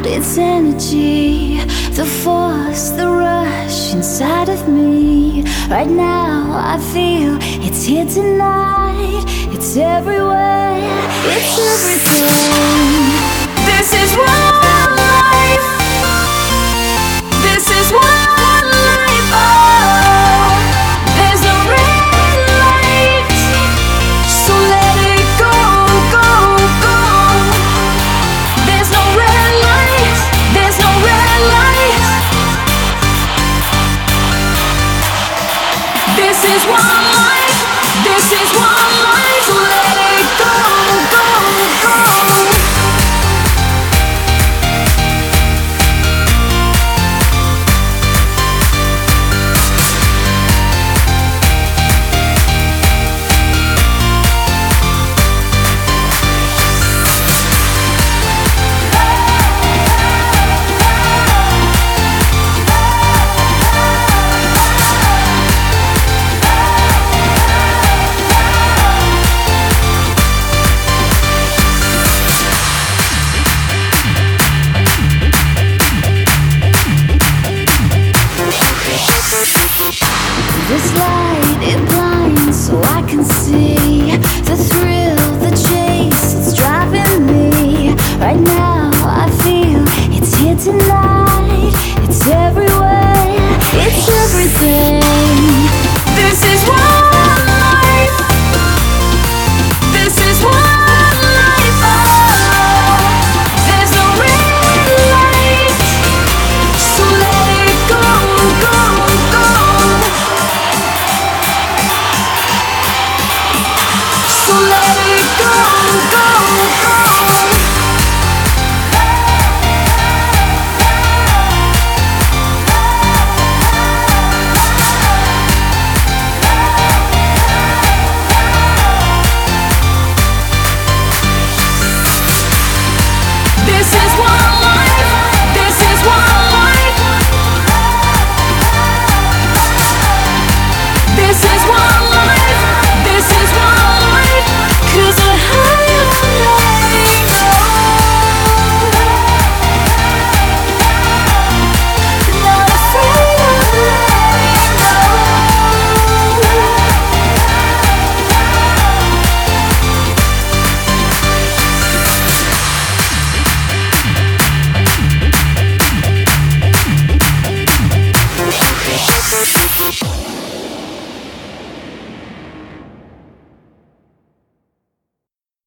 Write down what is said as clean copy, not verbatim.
its energy, the force, the rush inside of me. Right now I feel it's here tonight. It's everywhere, it's everything. This is one life. This is one life. Oh, there's no red light, so let it go, go, go. There's no red light. There's no red light. This is one life. This is one life. So let it go, go, go. This light, it blinds so I can see the thrill, the chase, it's driving me. Right now I feel it's here tonight. It's everywhere, it's everything. This is one life. This is one life. Oh, there's no red light, so let it go, go, go. So let it go, go, go. This is one life. This is one life. This is one life. This is one life. 'Cause we're high on letting go. Not afraid of letting go.